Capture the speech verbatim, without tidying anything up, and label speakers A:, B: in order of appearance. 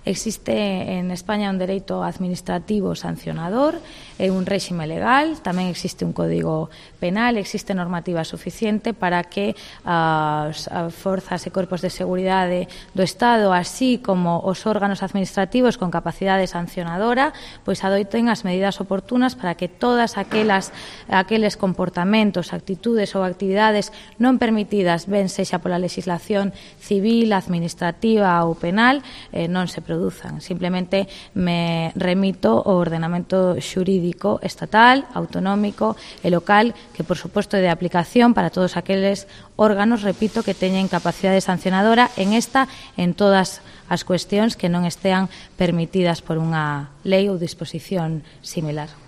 A: Existe en España un dereito administrativo sancionador, é un réxime legal, tamén existe un código penal, existe normativa suficiente para que as, as forzas e corpos de seguridade do Estado, así como os órganos administrativos con capacidade sancionadora, pois adoiten as medidas oportunas para que todas aquelas, aqueles comportamentos, actitudes ou actividades non permitidas, ben sexa pola legislación civil, administrativa ou penal, eh, non se produzan. Simplemente me remito ao ordenamento xurídico estatal, autonómico e local, que por suposto é de aplicación para todos aqueles órganos, repito, que teñen capacidade sancionadora en esta, en todas as cuestións que non estean permitidas por unha lei ou disposición similar.